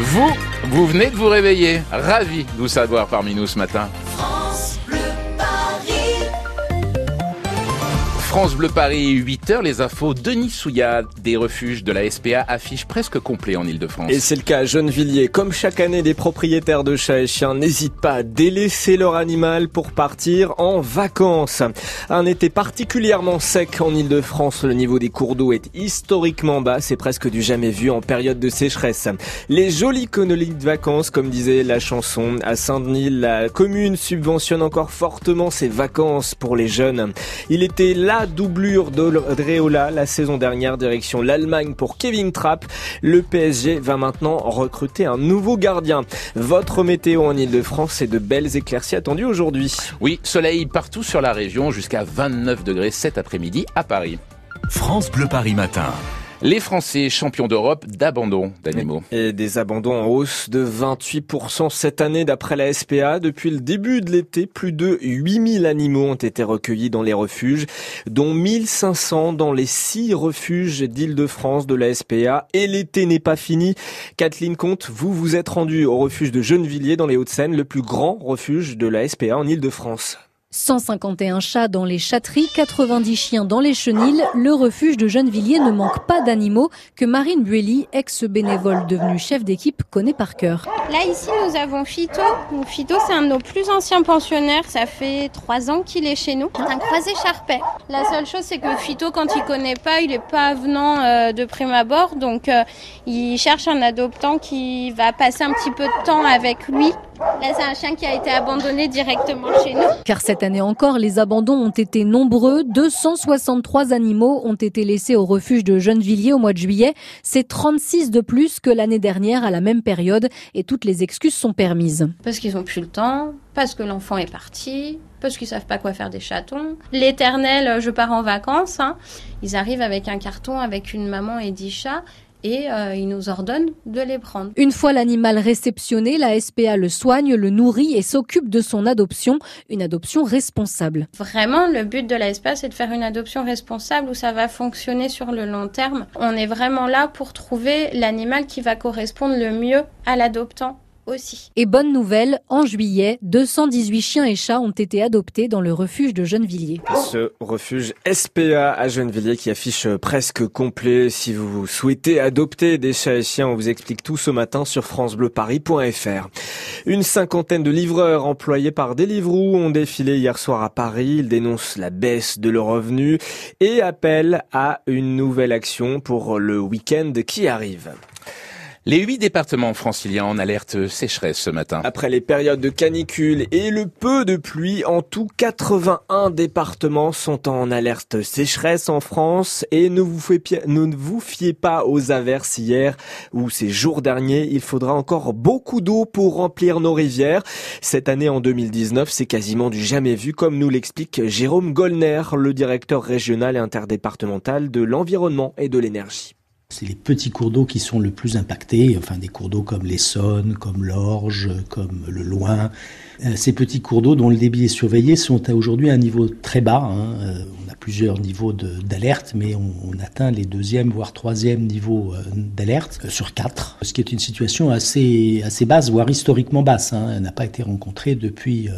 Vous venez de vous réveiller. Ravi de vous savoir parmi nous ce matin. France Bleu Paris, 8h, les infos. Denis Souillard, des refuges de la SPA affiche presque complet en Ile-de-France. Et c'est le cas à Gennevilliers. Comme chaque année, des propriétaires de chats et chiens n'hésitent pas à délaisser leur animal pour partir en vacances. Un été particulièrement sec en Ile-de-France. Le niveau des cours d'eau est historiquement bas. C'est presque du jamais vu en période de sécheresse. Les jolies colonies de vacances, comme disait la chanson. À Saint-Denis, la commune subventionne encore fortement ses vacances pour les jeunes. Il était là doublure d'Odreola la saison dernière, direction l'Allemagne pour Kevin Trapp. Le PSG va maintenant recruter un nouveau gardien. Votre météo en Ile-de-France, c'est de belles éclaircies attendues aujourd'hui. Oui, soleil partout sur la région, jusqu'à 29 degrés cet après-midi à Paris. France Bleu Paris matin. Les Français champions d'Europe d'abandon d'animaux. Et des abandons en hausse de 28% cette année d'après la SPA. Depuis le début de l'été, plus de 8000 animaux ont été recueillis dans les refuges, dont 1500 dans les 6 refuges d'Île-de-France de la SPA. Et l'été n'est pas fini. Kathleen Comte, vous êtes rendue au refuge de Gennevilliers dans les Hauts-de-Seine, le plus grand refuge de la SPA en Île-de-France. 151 chats dans les chatteries, 90 chiens dans les chenils. Le refuge de Gennevilliers ne manque pas d'animaux que Marine Buelli, ex-bénévole devenue chef d'équipe, connaît par cœur. Là, ici, nous avons Fito. Fito, c'est un de nos plus anciens pensionnaires. Ça fait 3 ans qu'il est chez nous. C'est un croisé charpais. La seule chose, c'est que Fito, quand il connaît pas, il est pas avenant de prime abord. Donc, il cherche un adoptant qui va passer un petit peu de temps avec lui. Là, c'est un chien qui a été abandonné directement chez nous. Car cette année encore, les abandons ont été nombreux. 263 animaux ont été laissés au refuge de Gennevilliers au mois de juillet. C'est 36 de plus que l'année dernière à la même période. Et toutes les excuses sont permises. Parce qu'ils ont plus le temps, parce que l'enfant est parti, parce qu'ils savent pas quoi faire des chatons. L'éternel, je pars en vacances. Ils arrivent avec un carton, avec une maman et 10 chats. Et ils nous ordonnent de les prendre. Une fois l'animal réceptionné, la SPA le soigne, le nourrit et s'occupe de son adoption. Une adoption responsable. Vraiment, le but de la SPA, c'est de faire une adoption responsable où ça va fonctionner sur le long terme. On est vraiment là pour trouver l'animal qui va correspondre le mieux à l'adoptant aussi. Et bonne nouvelle, en juillet, 218 chiens et chats ont été adoptés dans le refuge de Gennevilliers. Ce refuge SPA à Gennevilliers qui affiche presque complet. Si vous souhaitez adopter des chats et chiens, on vous explique tout ce matin sur francebleuparis.fr. Une cinquantaine de livreurs employés par Deliveroo ont défilé hier soir à Paris. Ils dénoncent la baisse de leurs revenus et appellent à une nouvelle action pour le week-end qui arrive. Les 8 départements franciliens en alerte sécheresse ce matin. Après les périodes de canicule et le peu de pluie, en tout 81 départements sont en alerte sécheresse en France. Et ne vous fiez pas aux averses hier ou ces jours derniers. Il faudra encore beaucoup d'eau pour remplir nos rivières. Cette année en 2019, c'est quasiment du jamais vu, comme nous l'explique Jérôme Gollner, le directeur régional et interdépartemental de l'environnement et de l'énergie. C'est les petits cours d'eau qui sont le plus impactés, enfin des cours d'eau comme l'Essonne, comme l'Orge, comme le Loing. Ces petits cours d'eau dont le débit est surveillé sont aujourd'hui à un niveau très bas. On a plusieurs niveaux d'alerte, mais on atteint les 2e voire 3e niveaux d'alerte sur 4. Ce qui est une situation assez basse, voire historiquement basse. Elle n'a pas été rencontrée depuis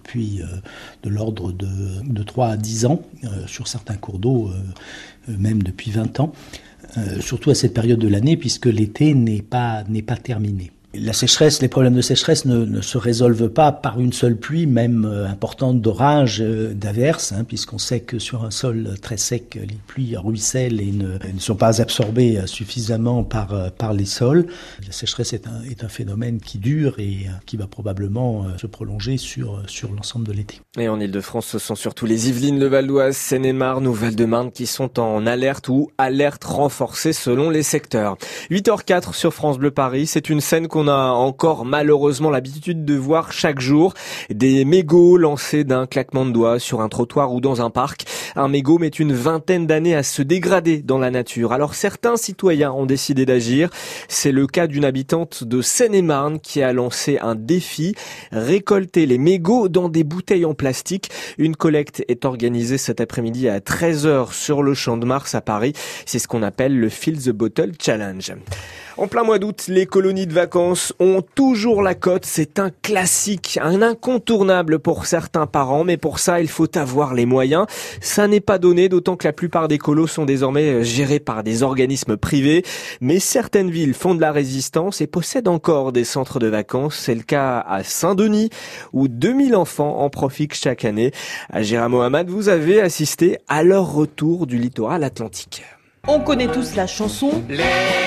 de l'ordre de 3 à 10 ans, sur certains cours d'eau, même depuis 20 ans. Surtout à cette période de l'année, puisque l'été n'est pas terminé. La sécheresse, les problèmes de sécheresse ne se résolvent pas par une seule pluie, même importante d'orage, d'averse, puisqu'on sait que sur un sol très sec, les pluies ruissellent et ne sont pas absorbées suffisamment par les sols. La sécheresse est un phénomène qui dure et qui va probablement se prolonger sur l'ensemble de l'été. Et en Ile-de-France, ce sont surtout les Yvelines, le Val d'Oise, Seine-et-Marne ou Val-de-Marne qui sont en alerte ou alerte renforcée selon les secteurs. 8h04 sur France Bleu Paris, c'est une scène qu'on a encore malheureusement l'habitude de voir chaque jour. Des mégots lancés d'un claquement de doigts sur un trottoir ou dans un parc. Un mégot met une vingtaine d'années à se dégrader dans la nature. Alors certains citoyens ont décidé d'agir. C'est le cas d'une habitante de Seine-et-Marne qui a lancé un défi. Récolter les mégots dans des bouteilles en plastique. Une collecte est organisée cet après-midi à 13h sur le Champ de Mars à Paris. C'est ce qu'on appelle le Fill the Bottle Challenge. En plein mois d'août, les colonies de vacances ont toujours la cote. C'est un classique, un incontournable pour certains parents. Mais pour ça, il faut avoir les moyens. Ça n'est pas donné, d'autant que la plupart des colos sont désormais gérés par des organismes privés. Mais certaines villes font de la résistance et possèdent encore des centres de vacances. C'est le cas à Saint-Denis, où 2000 enfants en profitent chaque année. Agera Mohamed, vous avez assisté à leur retour du littoral atlantique. On connaît tous la chanson. Les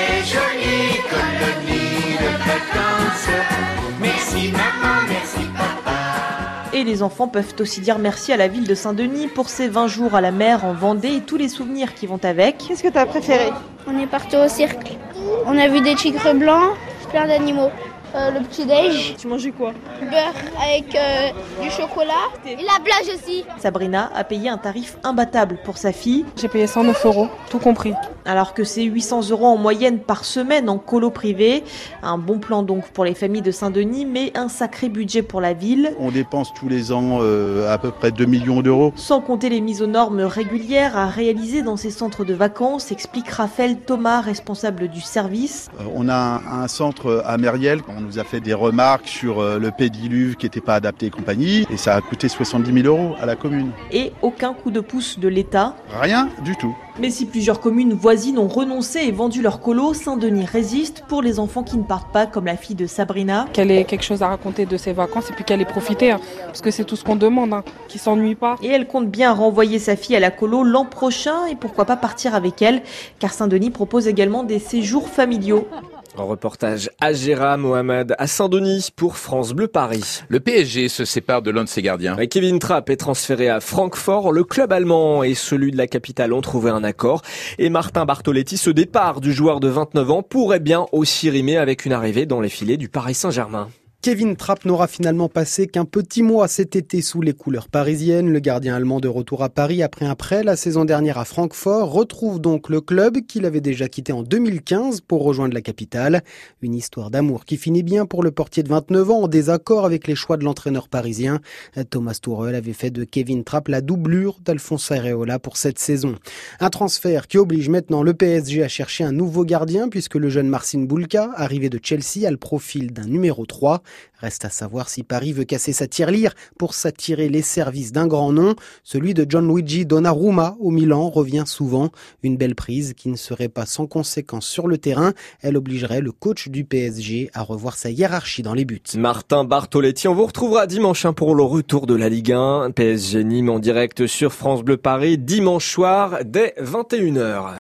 jolies colonies de vacances. Merci maman, merci papa. Et les enfants peuvent aussi dire merci à la ville de Saint-Denis pour ses 20 jours à la mer en Vendée et tous les souvenirs qui vont avec. Qu'est-ce que tu as préféré ? On est parti au cirque. On a vu des tigres blancs, plein d'animaux. Le petit-déj. Tu mangeais quoi ? Beurre avec du chocolat. Et la plage aussi. Sabrina a payé un tarif imbattable pour sa fille. J'ai payé 109 €, tout compris. Alors que c'est 800 € en moyenne par semaine en colo privé. Un bon plan donc pour les familles de Saint-Denis, mais un sacré budget pour la ville. On dépense tous les ans à peu près 2 millions d'euros. Sans compter les mises aux normes régulières à réaliser dans ces centres de vacances, explique Raphaël Thomas, responsable du service. On a un centre à Mériel. On nous a fait des remarques sur le pédiluve qui n'était pas adapté et compagnie. Et ça a coûté 70 000 € à la commune. Et aucun coup de pouce de l'État. Rien du tout. Mais si plusieurs communes voisines ont renoncé et vendu leur colo, Saint-Denis résiste pour les enfants qui ne partent pas, comme la fille de Sabrina. Qu'elle ait quelque chose à raconter de ses vacances et puis qu'elle ait profité, parce que c'est tout ce qu'on demande, qu'ils s'ennuient pas. Et elle compte bien renvoyer sa fille à la colo l'an prochain et pourquoi pas partir avec elle, car Saint-Denis propose également des séjours familiaux. Un reportage Agera Mohamed à Saint-Denis pour France Bleu Paris. Le PSG se sépare de l'un de ses gardiens. Kevin Trapp est transféré à Francfort. Le club allemand et celui de la capitale ont trouvé un accord. Et Martin Bartolotti, ce départ du joueur de 29 ans pourrait bien aussi rimer avec une arrivée dans les filets du Paris Saint-Germain. Kevin Trapp n'aura finalement passé qu'un petit mois cet été sous les couleurs parisiennes. Le gardien allemand de retour à Paris après un prêt la saison dernière à Francfort retrouve donc le club qu'il avait déjà quitté en 2015 pour rejoindre la capitale. Une histoire d'amour qui finit bien pour le portier de 29 ans en désaccord avec les choix de l'entraîneur parisien. Thomas Tuchel avait fait de Kevin Trapp la doublure d'Alphonse Areola pour cette saison. Un transfert qui oblige maintenant le PSG à chercher un nouveau gardien puisque le jeune Marcin Bulka, arrivé de Chelsea, a le profil d'un numéro 3. Reste à savoir si Paris veut casser sa tirelire pour s'attirer les services d'un grand nom. Celui de Gianluigi Donnarumma au Milan revient souvent. Une belle prise qui ne serait pas sans conséquence sur le terrain. Elle obligerait le coach du PSG à revoir sa hiérarchie dans les buts. Martin Bartolotti, on vous retrouvera dimanche pour le retour de la Ligue 1. PSG Nîmes en direct sur France Bleu Paris dimanche soir dès 21 h.